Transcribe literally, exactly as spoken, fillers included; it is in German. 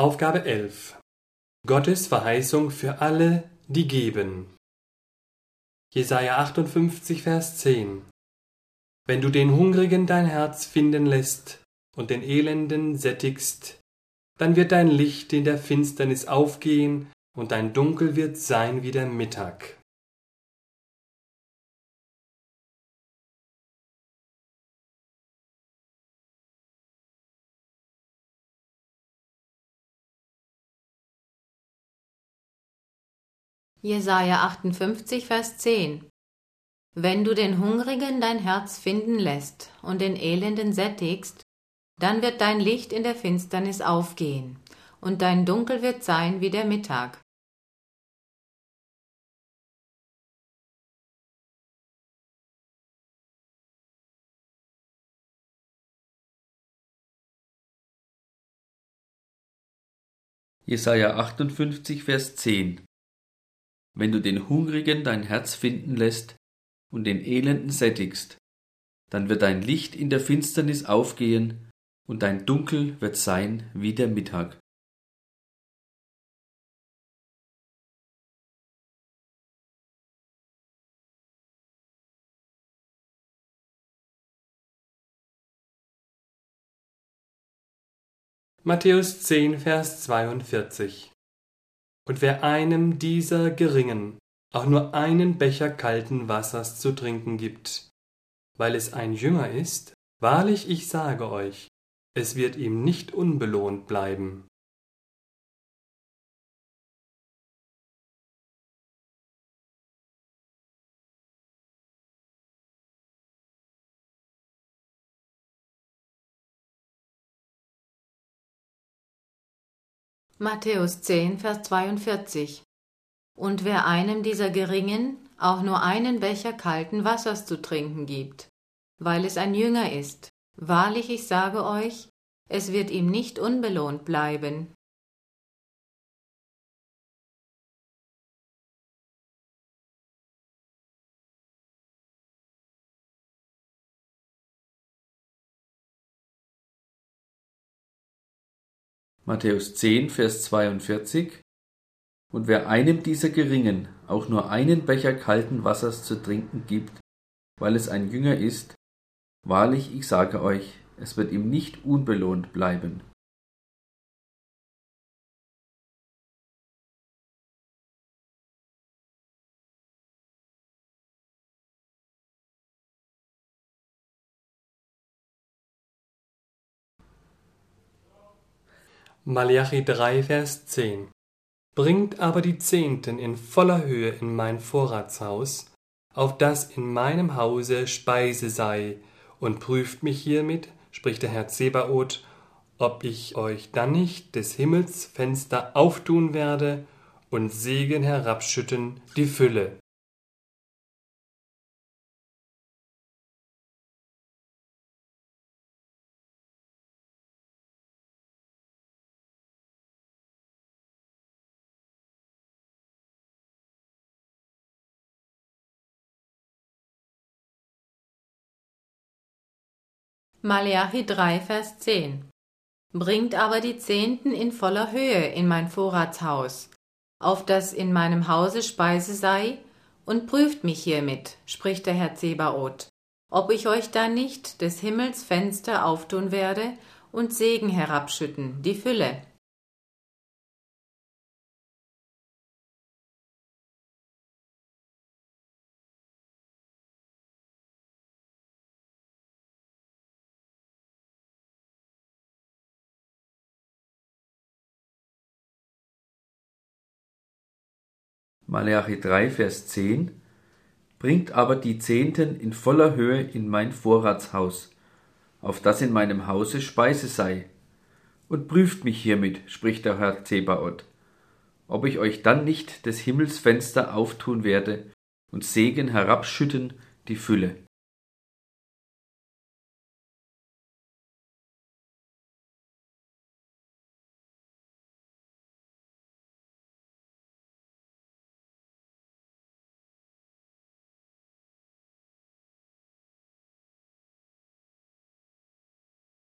Aufgabe elf. Gottes Verheißung für alle, die geben. Jesaja achtundfünfzig, Vers zehn. Wenn du den Hungrigen dein Herz finden lässt und den Elenden sättigst, dann wird dein Licht in der Finsternis aufgehen und dein Dunkel wird sein wie der Mittag. Jesaja achtundfünfzig, Vers zehn. Wenn du den Hungrigen dein Herz finden lässt und den Elenden sättigst, dann wird dein Licht in der Finsternis aufgehen und dein Dunkel wird sein wie der Mittag. Jesaja achtundfünfzig, Vers zehn. Wenn du den Hungrigen dein Herz finden lässt und den Elenden sättigst, dann wird dein Licht in der Finsternis aufgehen und dein Dunkel wird sein wie der Mittag. Matthäus zehn, Vers zweiundvierzig. Und wer einem dieser Geringen auch nur einen Becher kalten Wassers zu trinken gibt, weil es ein Jünger ist, wahrlich, ich sage euch, es wird ihm nicht unbelohnt bleiben. Matthäus zehn, Vers zweiundvierzig. Und wer einem dieser Geringen auch nur einen Becher kalten Wassers zu trinken gibt, weil es ein Jünger ist, wahrlich, ich sage euch, es wird ihm nicht unbelohnt bleiben. Matthäus zehn, Vers zweiundvierzig. Und wer einem dieser Geringen auch nur einen Becher kalten Wassers zu trinken gibt, weil es ein Jünger ist, wahrlich, ich sage euch, es wird ihm nicht unbelohnt bleiben. Malachi drei, Vers zehn. Bringt aber die Zehnten in voller Höhe in mein Vorratshaus, auf dass in meinem Hause Speise sei, und prüft mich hiermit, spricht der Herr Zebaoth, ob ich euch dann nicht des Himmels Fenster auftun werde und Segen herabschütten die Fülle. Malachi drei, Vers zehn. Bringt aber die Zehnten in voller Höhe in mein Vorratshaus, auf dass in meinem Hause Speise sei, und prüft mich hiermit, spricht der Herr Zebaoth, ob ich euch da nicht des Himmels Fenster auftun werde und Segen herabschütten, die Fülle. Malachi drei, Vers zehn. Bringt aber die Zehnten in voller Höhe in mein Vorratshaus, auf dass in meinem Hause Speise sei. Und prüft mich hiermit, spricht der Herr Zebaoth, ob ich euch dann nicht des Himmels Fenster auftun werde und Segen herabschütten die Fülle.